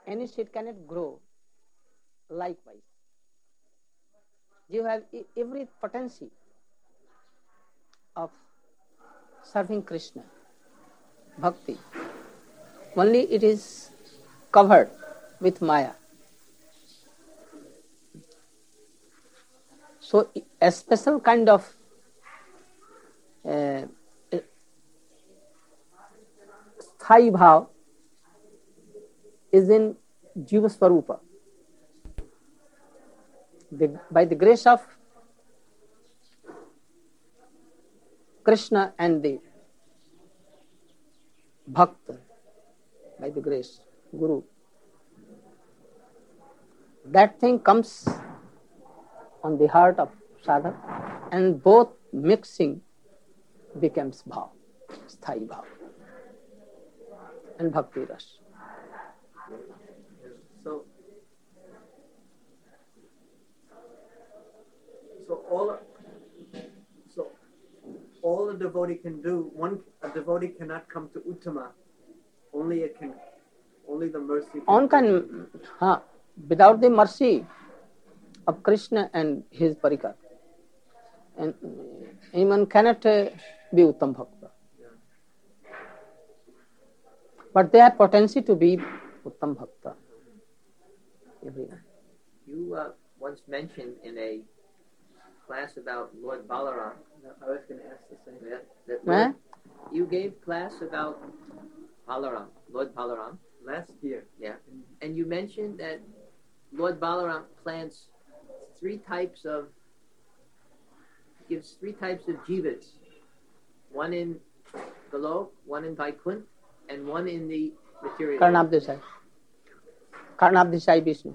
any seed cannot grow. Likewise, you have every potency of serving Krishna, bhakti. Only it is covered with Maya. So a special kind of sthai bhav is in Jiva Swarupa. By the grace of Krishna and the Bhakta, by the grace, Guru, that thing comes on the heart of sadhak, and both mixing becomes bhav, sthai bhav, and bhakti ras. So all a devotee can do, a devotee cannot come to Uttama. Only the mercy. Without the mercy of Krishna and his parikar, and anyone cannot be Uttam Bhakta. Yeah. But they have potency to be Uttam Bhakta. You once mentioned in a class about Lord Balaram. I was going to ask the same. You gave class about Balaram, Lord Balaram. Last year. Yeah. And you mentioned that Lord Balaram gives three types of jivas. One in Golok, one in Vaikunt, and one in the material. Karnabdisai Vishnu.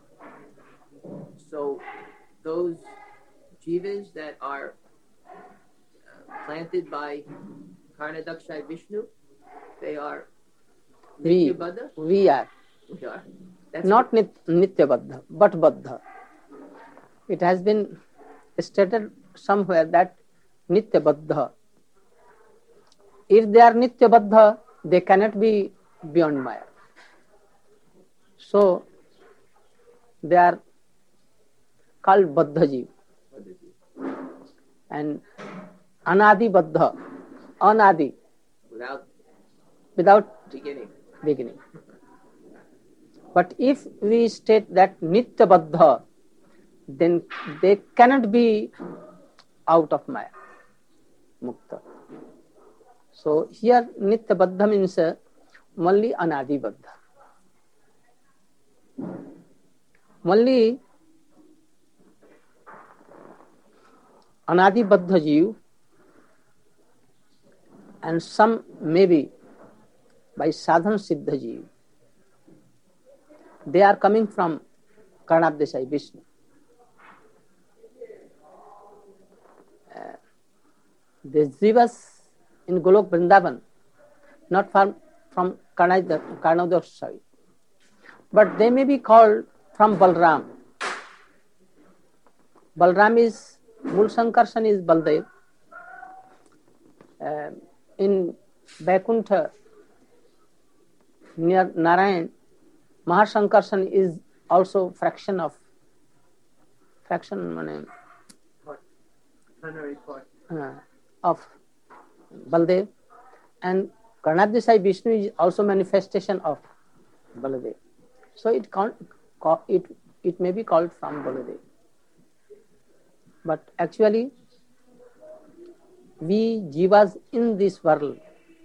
So those jivas that are planted by Karnadakshai Vishnu, they are Nityabadha? We are. We are. Not Nityabadha, but Baddha. It has been stated somewhere that Nityabadha. If they are Nityabadha, they cannot be beyond Maya. So, they are called Baddha Jeev. And Anadi Baddha, Anadi, without beginning. But if we state that Nitya Baddha, then they cannot be out of Maya, Mukta. So here Nitya Baddha means only Anadi Baddha. Only Anadi Baddha Jeev, and some maybe by Sadhan Siddha Jeev. They are coming from Karnabdesai Vishnu. The Jivas in Golok Vrindavan, not from Karnavdasai, but they may be called from Balram. Balram is, Mul Sankarshan is Baldev. In Vaikuntha, near Narayan, Mahasankarshan is also fraction of Baldev, and Karnabdesai Vishnu is also manifestation of Baladev. So it may be called from Baladev. But actually, we jivas in this world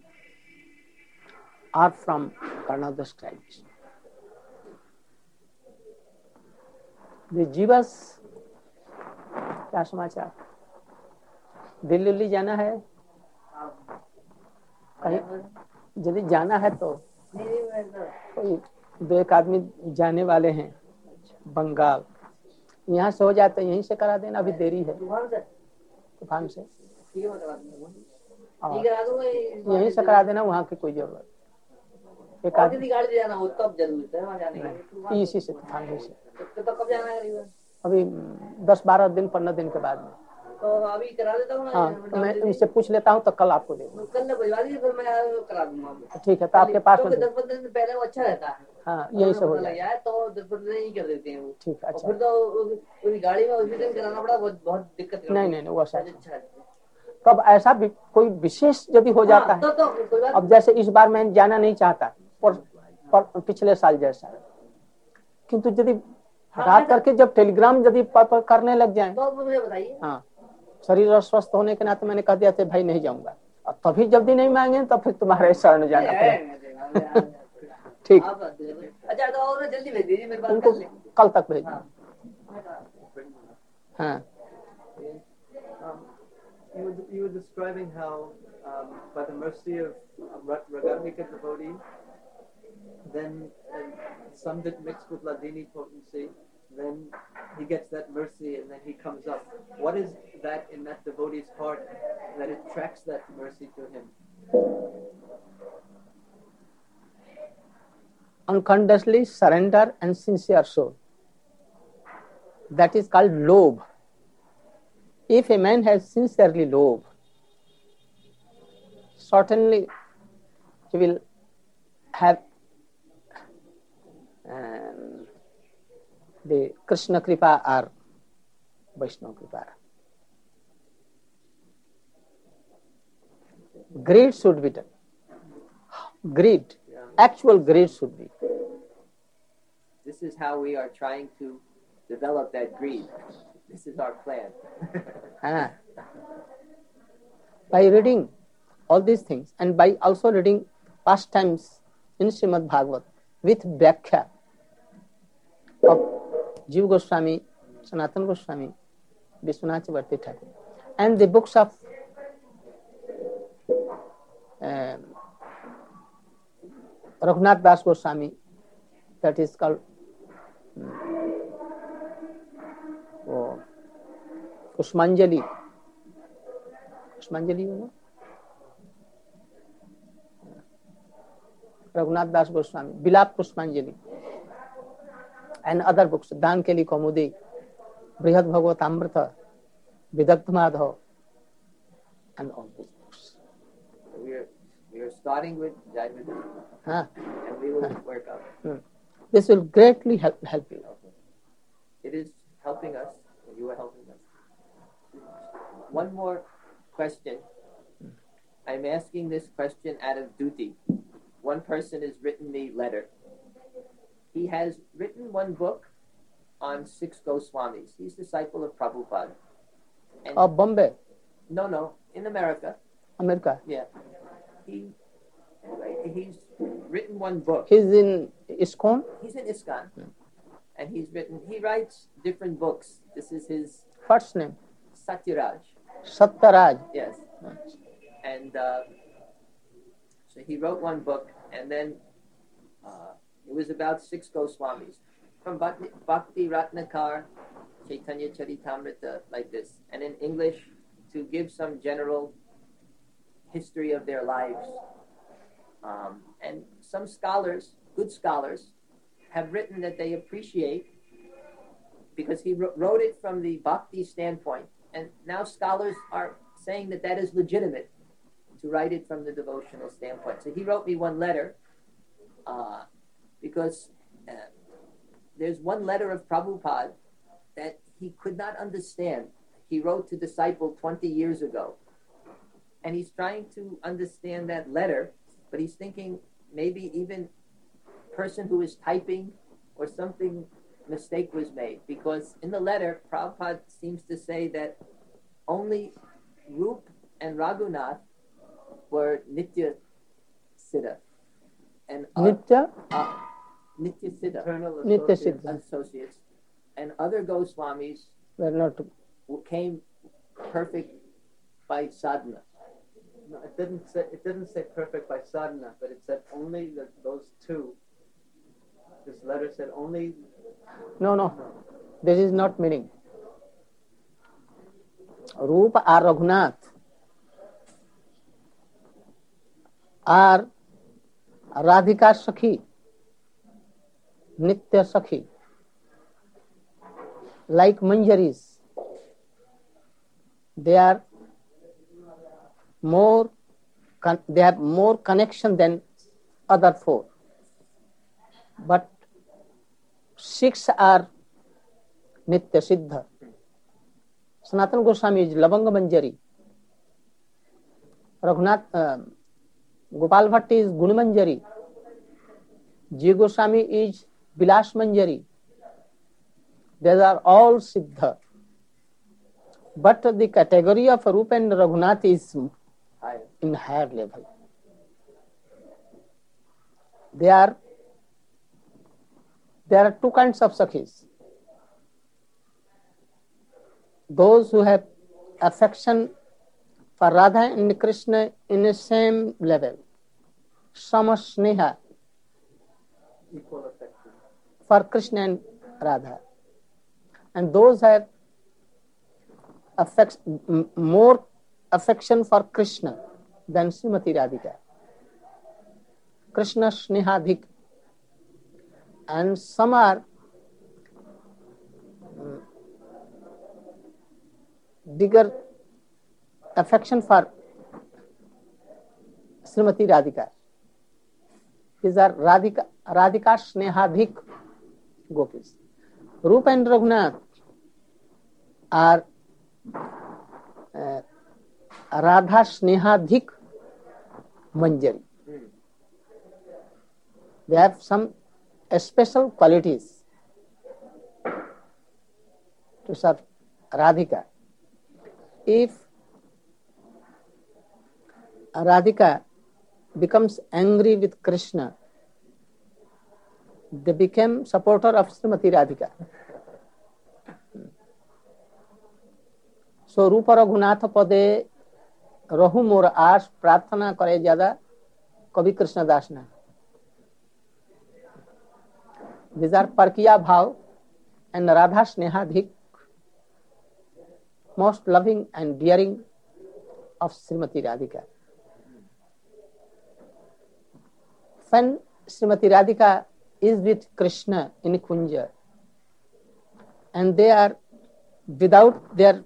are from Karnavdasai Vishnu. The jivas, क्या समाचार? दिल्ली जाना है? कहीं यदि जाना है तो कोई दो एक आदमी जाने वाले हैं बंगाल. यहाँ से हो जाता है, यहीं से करा देना, अभी देरी है. तूफान से यहीं से करा देना, वहाँ की कोई जरूरत. एक आदमी गाड़ी जाना हो तब जरूरत है वहाँ जाने की. इसी से तूफान से. तो कब जाना है? अभी 10-12 दिन 15 दिन के बाद में. तो अभी करा देता हूँ हाँ, तो मैं उनसे पूछ लेता हूँ तो कल आपको दे दूँगा। कल भिजवा दीजिए, फिर मैं करा दूंगा। ठीक है, तो आपके पास में 10-15 दिन पहले वो अच्छा रहता है। हाँ, यही सब हो लग जाएगा। जाए तो 10-15 दिन ही कर देते हैं वो। ठीक है, और अच्छा। फिर तो पूरी गाड़ी में उसी दिन कराना पड़ा, बहुत दिक्कत करती है। नहीं, वो अच्छा है। अच्छा है। तब ऐसा भी कोई विशेष यदि हो जाता है, तो कोई बात अब जैसे इस बार मैं जाना नहीं चाहता पर पिछले साल जैसा, किंतु यदि रात करके जब टेलीग्राम यदि करने लग जाए तो मुझे बताइए। हाँ, शरीर अस्वस्थ होने के नाते मैंने कह दिया था भाई नहीं जाऊंगा, और तभी जल्दी नहीं मांगे तो फिर तुम्हारे शरण जाना पड़ेगा। ठीक, अच्छा तो और जल्दी भेज दीजिए मेरे पास। उनको कल तक भेज। हाँ, You were describing how, by the mercy of Ragamika devotee, then Samvit mixed with Ladini potency, then he gets that mercy and then he comes up. What is that in that devotee's heart that attracts that mercy to him? Unconsciously surrender and sincere soul. That is called lobh. If a man has sincerely lobh, certainly he will have the Krishna Kripa or Vaishnava Kripa. Greed should be done. Greed, actual greed should be. This is how we are trying to develop that greed. This is our plan. By reading all these things and by also reading pastimes in Srimad Bhagavat with Vyakhya of Jiva Goswami, Sanatana Goswami, Vishwanath Chakravarti Thakur, and the books of Raghunath Das Goswami, that is called Pushpanjali. Pushpanjali, you know? Raghunath Das Goswami, Bilap Pushpanjali, and other books, Dankeli Kaumudi, Brihad Bhagavat Amrita, Vidagdha Madhav, and all these books. We are starting with Jaiva, and we will work out. This will greatly help you. It is helping us. You are helping us. One more question. I'm asking this question out of duty. One person has written me a letter. He has written one book on 6 Goswamis. He's a disciple of Prabhupada. Of Bombay? No, in America. America? Yeah. He's written one book. He's in ISKCON? He's in ISKCON. And he writes different books. This is his first name. Satyaraj. Satyaraj. Yes. And so he wrote one book, and then it was about 6 Goswamis. From Bhakti Ratnakar, Chaitanya Charitamrita, like this. And in English, to give some general history of their lives. And some scholars, good scholars, have written that they appreciate, because he wrote it from the bhakti standpoint, and now scholars are saying that that is legitimate to write it from the devotional standpoint. So he wrote me one letter, because there's one letter of Prabhupada that he could not understand. He wrote to disciple 20 years ago, and he's trying to understand that letter, but he's thinking maybe even person who is typing or something mistake was made, because in the letter Prabhupada seems to say that only Rup and Raghunath were Nitya Siddha and Nitya Siddha, Nitya Siddha associates, and other Goswamis were not came perfect by sadhana. No, it didn't say perfect by sadhana, but it said only that those two. This letter said only. No. This is not meaning. Rupa or Raghunath are Radhika Sakhi, Nitya Sakhi, like Manjaris. they are more they have more connection than other four, but six are Nitya Siddha. Sanatana Goswami is Lavanga Manjari. Raghunath Gopal Bhatt is Guna Manjari. Jiva Goswami is Vilas Manjari. These are all Siddha. But the category of Rupa and Raghunath is in higher level. There are two kinds of Sakhis. Those who have affection for Radha and Krishna in the same level, Samasneha, Equal affection. for Krishna and Radha, and those have more affection for Krishna than Srimati Radhika. Krishna Snehadhik, and some are bigger affection for Srimati Radhika. These are Radhika Snehadhik gopis. Rupa and Raghunath are Radha Snehadhik Manjari. They have some special qualities to serve Radhika. If Radhika becomes angry with Krishna, they become supporter of Srimati Radhika. So Rupa Raghunath pade rahu mor aas prarthana करे ज्यादा कवि कृष्णदास ने. These are Parkiya Bhav and Radha Snehadhik, most loving and dearing of Srimati Radhika. When Srimati Radhika is with Krishna in Kunja and they are without their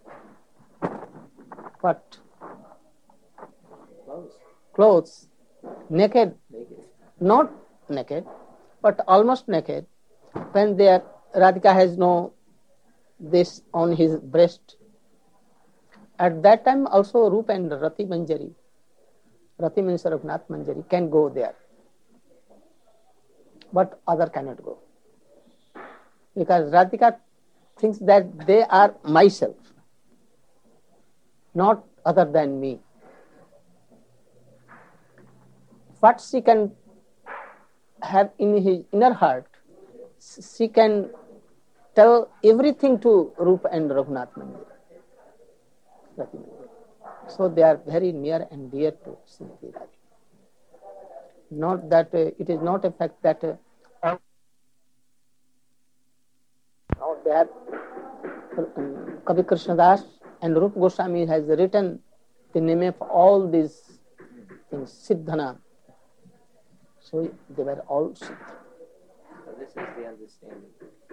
clothes, naked, not naked, but almost naked, when their Radhika has no this on his breast. At that time also Rupa and Rati Manjari, Rati means Raghunath Manjari, can go there, but other cannot go, because Radhika thinks that they are myself, not other than me. What she can have in his inner heart, she can tell everything to Rupa and Raghunath Manjari. So they are very near and dear to Srimati Radhika. Not that it is not a fact that they have Kavi Krishnadas and Rupa Goswami has written the name of all these things, Siddhana. So they were all Siddha. So this is the understanding.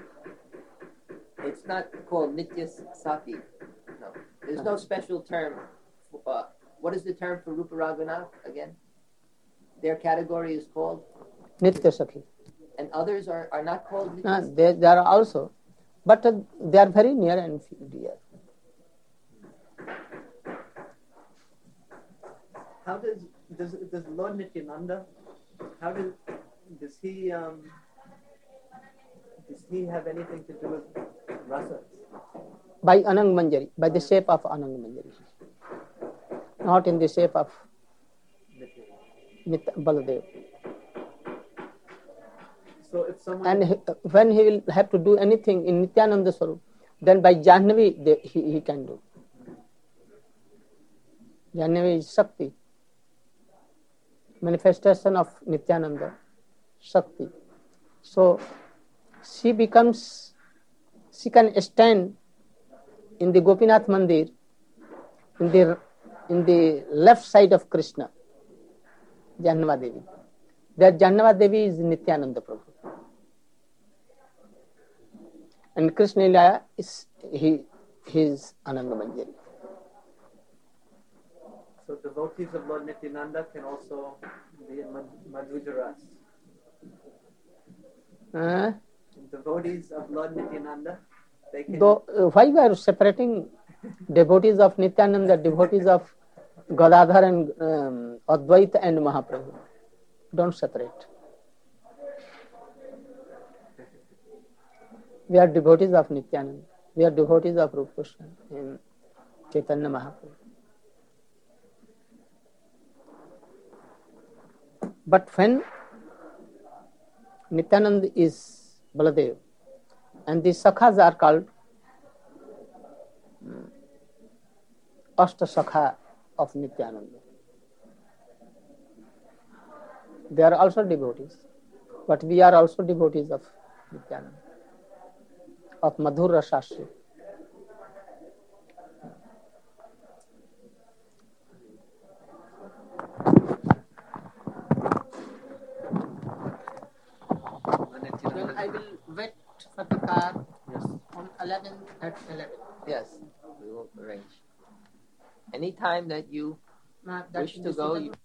It's not called Nitya Sakhi. No. There's no special term. What is the term for Rupa Raghunath again? Their category is called? Nitya Sakhi. And others are not called Nitya No, they are also, but they are very near and dear. How does Lord Nityananda, how does he have anything to do with rasa? By Anang Manjari, by the shape of Anang Manjari, not in the shape of Baladev. So if someone And when he will have to do anything in Nityananda Swarup, then by Jahnavi he can do. Jahnavi is Shakti, manifestation of Nityananda, Shakti. So she can stand in the Gopinath Mandir in the left side of Krishna, Jahnava Devi. That Jahnava Devi is Nityananda Prabhu. And Krishna Lila is his Ananga Manjari. devotees of Lord Nityananda can also be in Madhujaras. Devotees of Lord Nityananda, they can... Why we are separating devotees of Nityananda, devotees of Gadadhar and Advaita and Mahaprabhu? Don't separate. We are devotees of Nityananda. We are devotees of Rupa Krishna and Chaitanya Mahaprabhu. But when Nityananda is Baladev and the Sakhas are called Ashta Sakha of Nityananda. They are also devotees, but we are also devotees of Nityananda, of Madhur Rasashri. Then I will wait for the car. Yes. On 11 at 11. Yes, we will arrange. Anytime that you wish to go, you